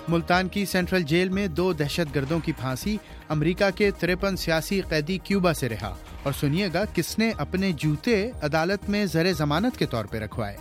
ملتان کی central jail میں 2 دہشت گردوں کی پھانسی، امریکہ کے 53 سیاسی قیدی کیوبا سے رہا، اور سنیے گا کس نے اپنے جوتے عدالت میں زیر ضمانت کے طور پہ رکھوائے۔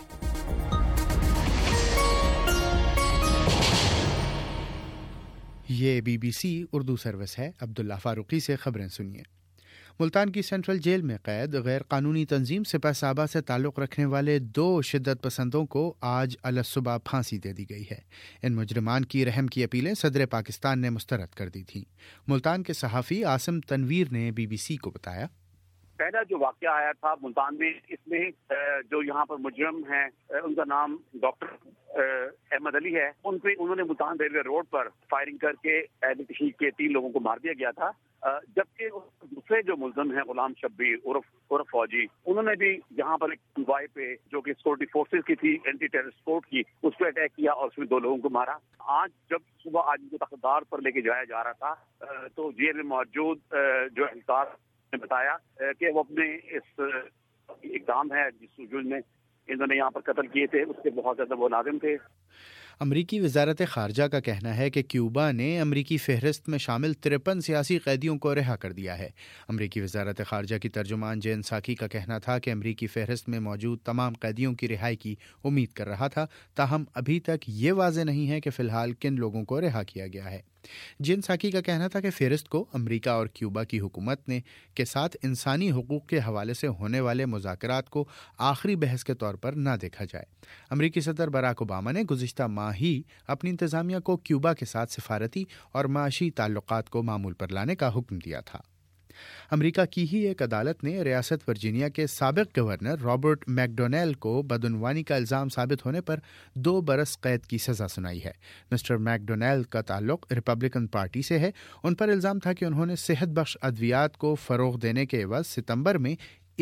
یہ BBC اردو سروس ہے۔ عبداللہ فاروقی سے خبریں سنیے۔ ملتان کی سینٹرل جیل میں قید غیر قانونی تنظیم سپہ صحابہ سے تعلق رکھنے والے 2 شدت پسندوں کو آج الصبح پھانسی دے دی گئی ہے۔ ان مجرمان کی رحم کی اپیلیں صدر پاکستان نے مسترد کر دی تھیں۔ ملتان کے صحافی عاصم تنویر نے BBC کو بتایا، پہلا جو واقعہ آیا تھا ملتان میں، اس میں جو یہاں پر مجرم ہیں ان کا نام ڈاکٹر احمد علی ہے، انہوں نے ملتان ریلوے روڈ پر فائرنگ کر کے اہل تشیع کے 3 لوگوں کو مار دیا گیا تھا، جبکہ دوسرے جو ملزم ہیں غلام شبیر عرف فوجی، انہوں نے بھی یہاں پر ایک کنوائے پہ جو کہ سیکورٹی فورسز کی تھی، اینٹی ٹیررسٹ فورس کی، اس پہ اٹیک کیا اور اس میں 2 لوگوں کو مارا۔ آج جب صبح ان کو تخدار پر لے کے جایا جا رہا تھا تو جیل میں موجود جو اہلکار نے بتایا کہ وہ اپنے اس اقدام ہے جس میں انہوں نے یہاں پر قتل کیے تھے اس کے بہت زیادہ وہ نادم تھے۔ امریکی وزارت خارجہ کا کہنا ہے کہ کیوبا نے امریکی فہرست میں شامل 53 سیاسی قیدیوں کو رہا کر دیا ہے۔ امریکی وزارت خارجہ کی ترجمان جین ساکی کا کہنا تھا کہ امریکی فہرست میں موجود تمام قیدیوں کی رہائی کی امید کر رہا تھا، تاہم ابھی تک یہ واضح نہیں ہے کہ فی الحال کن لوگوں کو رہا کیا گیا ہے۔ جین ساکی کا کہنا تھا کہ فہرست کو امریکہ اور کیوبا کی حکومت نے کے ساتھ انسانی حقوق کے حوالے سے ہونے والے مذاکرات کو آخری بحث کے طور پر نہ دیکھا جائے۔ امریکی صدر باراک اوباما نے گزشتہ ماہ ہی اپنی انتظامیہ کو کیوبا کے ساتھ سفارتی اور معاشی تعلقات کو معمول پر لانے کا حکم دیا تھا۔ امریکہ کی ہی ایک عدالت نے ریاست ورجینیا کے سابق گورنر رابرٹ میک ڈونیل کو بدعنوانی کا الزام ثابت ہونے پر 2 برس قید کی سزا سنائی ہے۔ مسٹر میک ڈونیل کا تعلق ریپبلکن پارٹی سے ہے۔ ان پر الزام تھا کہ انہوں نے صحت بخش ادویات کو فروغ دینے کے عوض ستمبر میں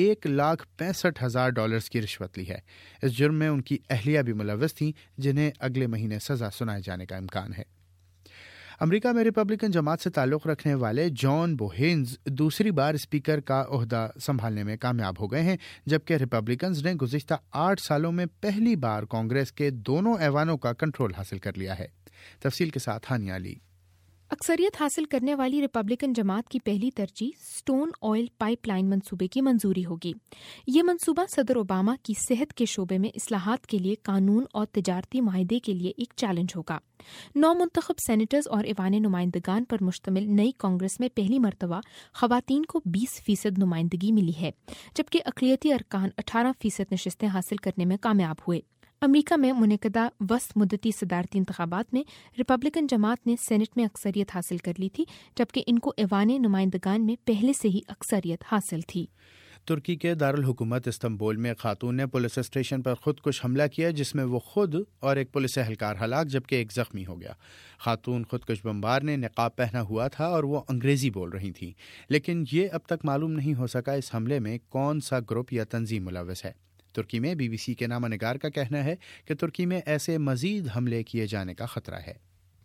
$1,65,000 کی رشوت لی ہے۔ اس جرم میں ان کی اہلیہ بھی ملوث تھیں، جنہیں اگلے مہینے سزا سنائے جانے کا امکان ہے۔ امریکہ میں ریپبلکن جماعت سے تعلق رکھنے والے جان بوہینز دوسری بار اسپیکر کا عہدہ سنبھالنے میں کامیاب ہو گئے ہیں، جبکہ ریپبلکنز نے گزشتہ 8 سالوں میں پہلی بار کانگریس کے دونوں ایوانوں کا کنٹرول حاصل کر لیا ہے۔ تفصیل کے ساتھ ہانیہ علی۔ اکثریت حاصل کرنے والی ریپبلکن جماعت کی پہلی ترجیح سٹون آئل پائپ لائن منصوبے کی منظوری ہوگی۔ یہ منصوبہ صدر اوباما کی صحت کے شعبے میں اصلاحات کے لیے قانون اور تجارتی معاہدے کے لیے ایک چیلنج ہوگا۔ 9 منتخب سینیٹرز اور ایوان نمائندگان پر مشتمل نئی کانگریس میں پہلی مرتبہ خواتین کو 20% نمائندگی ملی ہے، جبکہ اقلیتی ارکان 18% نشستیں حاصل کرنے میں کامیاب ہوئے۔ امریکہ میں منعقدہ وسط مدتی صدارتی انتخابات میں ریپبلکن جماعت نے سینٹ میں اکثریت حاصل کر لی تھی، جبکہ ان کو ایوان نمائندگان میں پہلے سے ہی اکثریت حاصل تھی۔ ترکی کے دارالحکومت استنبول میں خاتون نے پولیس اسٹیشن پر خودکش حملہ کیا، جس میں وہ خود اور ایک پولیس اہلکار ہلاک جبکہ ایک زخمی ہو گیا۔ خاتون خودکش بمبار نے نقاب پہنا ہوا تھا اور وہ انگریزی بول رہی تھیں، لیکن یہ اب تک معلوم نہیں ہو سکا اس حملے میں کون سا گروپ یا تنظیم ملوث ہے۔ ترکی میں BBC کے نامہ نگار کا کہنا ہے کہ ترکی میں ایسے مزید حملے کیے جانے کا خطرہ ہے۔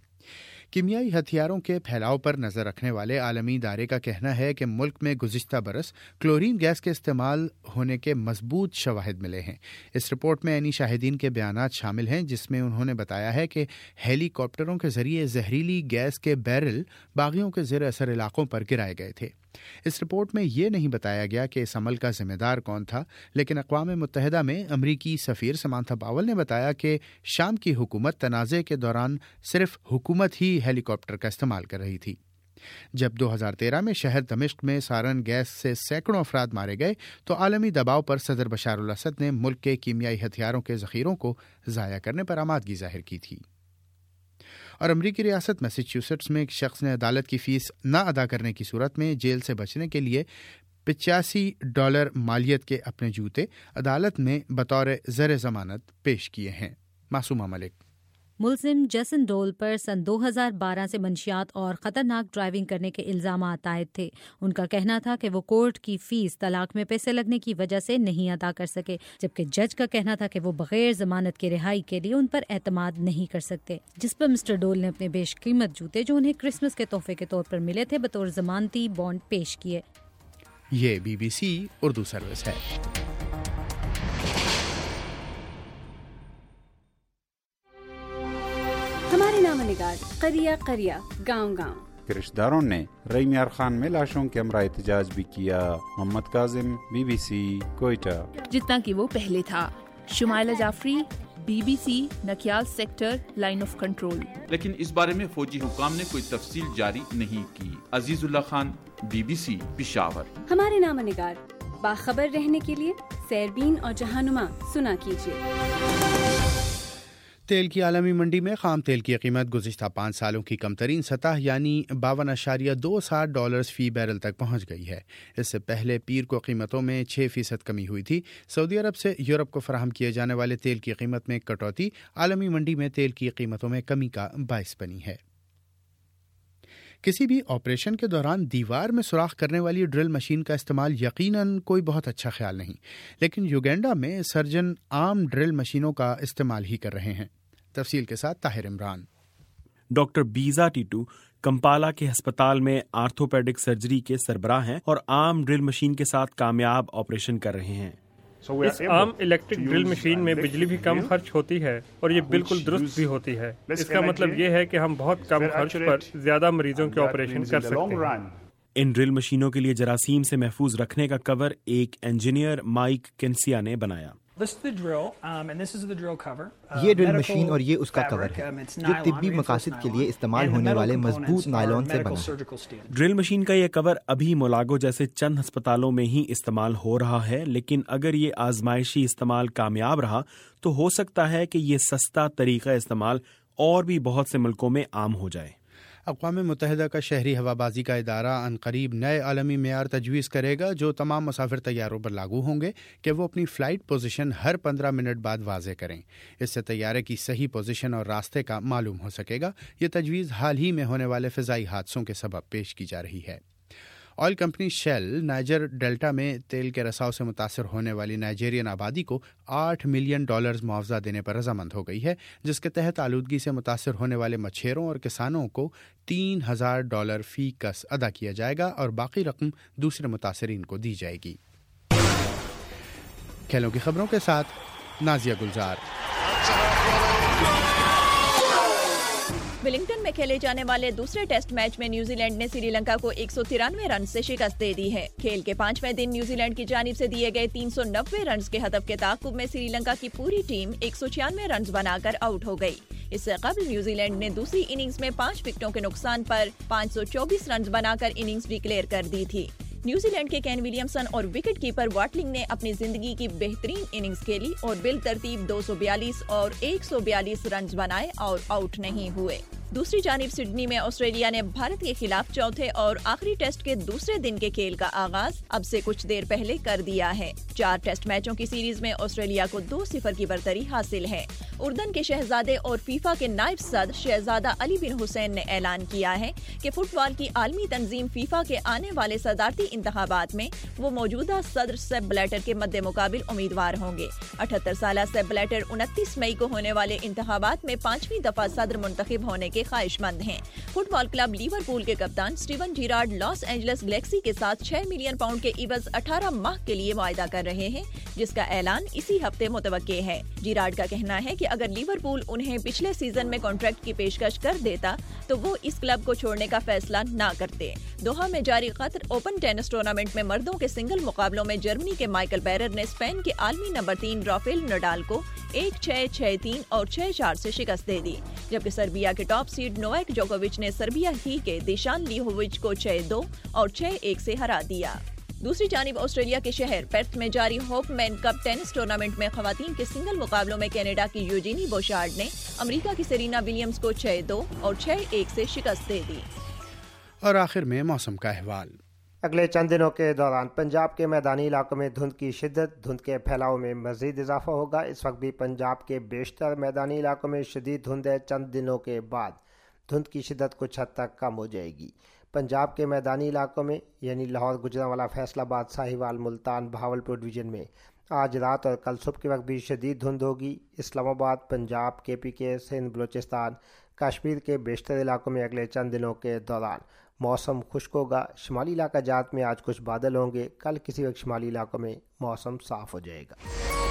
کیمیائی ہتھیاروں کے پھیلاؤ پر نظر رکھنے والے عالمی ادارے کا کہنا ہے کہ ملک میں گزشتہ برس کلورین گیس کے استعمال ہونے کے مضبوط شواہد ملے ہیں۔ اس رپورٹ میں عینی شاہدین کے بیانات شامل ہیں، جس میں انہوں نے بتایا ہے کہ ہیلی کاپٹروں کے ذریعے زہریلی گیس کے بیرل باغیوں کے زیر اثر علاقوں پر گرائے گئے تھے۔ اس رپورٹ میں یہ نہیں بتایا گیا کہ اس عمل کا ذمہ دار کون تھا، لیکن اقوام متحدہ میں امریکی سفیر سمانتھا پاول نے بتایا کہ شام کی حکومت تنازع کے دوران صرف حکومت ہی ہیلی کاپٹر کا استعمال کر رہی تھی۔ جب 2013 میں شہر دمشق میں سارن گیس سے سینکڑوں افراد مارے گئے تو عالمی دباؤ پر صدر بشار الاسد نے ملک کے کیمیائی ہتھیاروں کے ذخیروں کو ضائع کرنے پر آمادگی ظاہر کی تھی۔ اور امریکی ریاست میساچیوسیٹس میں ایک شخص نے عدالت کی فیس نہ ادا کرنے کی صورت میں جیل سے بچنے کے لیے $85 مالیت کے اپنے جوتے عدالت میں بطور زیر ضمانت پیش کیے ہیں۔ معصومہ ملک۔ ملزم جیسن ڈول پر سن 2012 سے منشیات اور خطرناک ڈرائیونگ کرنے کے الزامات عائد تھے۔ ان کا کہنا تھا کہ وہ کورٹ کی فیس طلاق میں پیسے لگنے کی وجہ سے نہیں ادا کر سکے، جبکہ جج کا کہنا تھا کہ وہ بغیر ضمانت کے رہائی کے لیے ان پر اعتماد نہیں کر سکتے، جس پر مسٹر ڈول نے اپنے بیش قیمت جوتے جو انہیں کرسمس کے تحفے کے طور پر ملے تھے بطور ضمانتی بانڈ پیش کیے۔ یہ BBC اردو سروس ہے۔ ہمارے نامہ نگار قریہ قریہ گاؤں گاؤں کے رشتہ داروں نے رحیم یار خان میں لاشوں کے ہمراہ احتجاج بھی کیا. محمد کاظم، BBC کوئٹہ. جتنا کہ وہ پہلے تھا. Shumaila Jafri, BBC Nakyal sector line of control. لیکن اس بارے میں فوجی حکام نے کوئی تفصیل جاری نہیں کی. عزیز اللہ خان، BBC پشاور. ہمارے نامہ نگار باخبر رہنے کے لیے سیربین اور جہانما سنا کیجیے. تیل کی عالمی منڈی میں خام تیل کی قیمت گزشتہ 5 سالوں کی کم ترین سطح یعنی $52.27 فی بیرل تک پہنچ گئی ہے. اس سے پہلے پیر کو قیمتوں میں 6% کمی ہوئی تھی. سعودی عرب سے یورپ کو فراہم کیے جانے والے تیل کی قیمت میں کٹوتی عالمی منڈی میں تیل کی قیمتوں میں کمی کا باعث بنی ہے. کسی بھی آپریشن کے دوران دیوار میں سوراخ کرنے والی ڈرل مشین کا استعمال یقیناً کوئی بہت اچھا خیال نہیں، لیکن یوگینڈا میں سرجن عام ڈرل مشینوں کا استعمال ہی کر رہے ہیں. تفصیل کے ساتھ Tahir Imran. Doctor Beza Tito Kampala کے ہسپتال میں آرتھوپیڈک سرجری کے سربراہ ہیں اور عام ڈرل مشین کے ساتھ کامیاب آپریشن کر رہے ہیں. اس عام الیکٹرک ڈرل مشین میں بجلی بھی کم خرچ ہوتی ہے اور یہ بالکل درست بھی ہوتی ہے. اس کا مطلب یہ ہے کہ ہم بہت کم خرچ پر زیادہ مریضوں کے آپریشن کر سکتے ہیں. ان ڈرل مشینوں کے لیے جراثیم سے محفوظ رکھنے کا کور ایک انجینئر مائک کنسیا نے بنایا. یہ ڈرل مشین اور یہ اس کا کور ہے جو طبی مقاصد کے لیے استعمال ہونے والے مضبوط نائلون سے بنا ہے. ڈرل مشین کا یہ کور ابھی مولاگو جیسے چند ہسپتالوں میں ہی استعمال ہو رہا ہے، لیکن اگر یہ آزمائشی استعمال کامیاب رہا تو ہو سکتا ہے کہ یہ سستا طریقہ استعمال اور بھی بہت سے ملکوں میں عام ہو جائے. اقوام متحدہ کا شہری ہوابازی کا ادارہ عنقریب نئے عالمی معیار تجویز کرے گا جو تمام مسافر طیاروں پر لاگو ہوں گے کہ وہ اپنی فلائٹ پوزیشن ہر 15 منٹ بعد واضح کریں. اس سے طیارے کی صحیح پوزیشن اور راستے کا معلوم ہو سکے گا. یہ تجویز حال ہی میں ہونے والے فضائی حادثوں کے سبب پیش کی جا رہی ہے. Oil company Shell Niger Delta میں تیل کے رساؤ سے متاثر ہونے والی نائجیرین آبادی کو $8 ملین معاوضہ دینے پر رضامند ہو گئی ہے، جس کے تحت آلودگی سے متاثر ہونے والے مچھیروں اور کسانوں کو $3,000 فی کس ادا کیا جائے گا اور باقی رقم دوسرے متاثرین کو دی جائے گی. کھیلوں کی خبروں کے ساتھ نازیہ گلزار. ولنگٹن میں کھیلے جانے والے دوسرے ٹیسٹ میچ میں نیوزی لینڈ نے سری لنکا کو 193 رن سے شکست دے دی ہے. کھیل کے 5ویں دن نیوزی لینڈ کی جانب سے دیے گئے 390 رنز کے ہدف کے تعاقب میں سری لنکا کی پوری ٹیم 196 رنز بنا کر آؤٹ ہو گئی. اس سے قبل نیوزی لینڈ نے دوسری اننگز میں 5 وکٹوں کے نقصان پر 524 رنز بنا کر اننگز ڈکلیئر کر دی تھی. نیوزی لینڈ کے کین ولیمسن اور وکٹ کیپر واٹلنگ نے اپنی زندگی کی بہترین اننگز کھیلی اور بالترتیب 242 اور 142 رنز بنائے اور آؤٹ نہیں ہوئے. دوسری جانب سڈنی میں آسٹریلیا نے بھارت کے خلاف چوتھے اور آخری ٹیسٹ کے دوسرے دن کے کھیل کا آغاز اب سے کچھ دیر پہلے کر دیا ہے. 4 ٹیسٹ میچوں کی سیریز میں آسٹریلیا کو 2-0 کی برتری حاصل ہے. اردن کے شہزادے اور فیفا کے نائب صدر شہزادہ علی بن حسین نے اعلان کیا ہے کہ فٹ بال کی عالمی تنظیم فیفا کے آنے والے صدارتی انتخابات میں وہ موجودہ صدر سیپ بلیٹر کے مد مقابل امیدوار ہوں گے. 78 سالہ سیپ بلیٹر 29 مئی کو ہونے والے انتخابات میں 5ویں دفعہ صدر منتخب ہونے کے خواہش مند ہیں. فٹ بال کلب لیورپول کے کپتان Steven Gerrard Los Angeles Galaxy کے ساتھ $6 ملین کے عوض 18 ماہ کے لیے معاہدہ کر رہے ہیں، جس کا اعلان اسی ہفتے متوقع ہے. جیرارڈ کا کہنا ہے کہ اگر لیورپول انہیں پچھلے سیزن میں کانٹریکٹ کی پیشکش کر دیتا تو وہ اس کلب کو چھوڑنے کا فیصلہ نہ کرتے. دوحہ میں جاری قطر اوپن ٹینس ٹورنامنٹ میں مردوں کے سنگل مقابلوں میں جرمنی کے مائیکل بیرر نے اسپین کے عالمی نمبر 3 رافیل نڈال کو 1-6, 6-3 اور 6-4 سے شکست دے دی، جبکہ سربیا کے ٹاپ سیڈ نوواک جوکووچ نے سربیا ہی کے دیشان لیہووچ کو 6-2 اور 6-1 سے ہرا دیا. دوسری جانب آسٹریلیا کے شہر پرتھ میں جاری Hopman cup tennis tournament میں خواتین کے سنگل مقابلوں میں کینیڈا کی یوجینی بوشارڈ نے امریکہ کی سیرینا ولیمز کو 6-2 اور 6-1 سے شکست دے دی. اور آخر میں موسم کا احوال. اگلے چند دنوں کے دوران پنجاب کے میدانی علاقوں میں دھند کی شدت، دھند کے پھیلاؤ میں مزید اضافہ ہوگا. اس وقت بھی پنجاب کے بیشتر میدانی علاقوں میں شدید دھند ہے. چند دنوں کے بعد دھند کی شدت کچھ حد تک کم ہو جائے گی. پنجاب کے میدانی علاقوں میں یعنی لاہور، گجرانوالہ، فیصل آباد، ساہیوال، ملتان، بہاولپور ڈویژن میں آج رات اور کل صبح کے وقت بھی شدید دھند ہوگی. اسلام آباد، پنجاب، KPK، سندھ، بلوچستان، کشمیر کے بیشتر علاقوں میں اگلے چند دنوں کے دوران موسم خشک ہوگا. شمالی علاقہ جات میں آج کچھ بادل ہوں گے. کل کسی وقت شمالی علاقوں میں موسم صاف ہو جائے گا.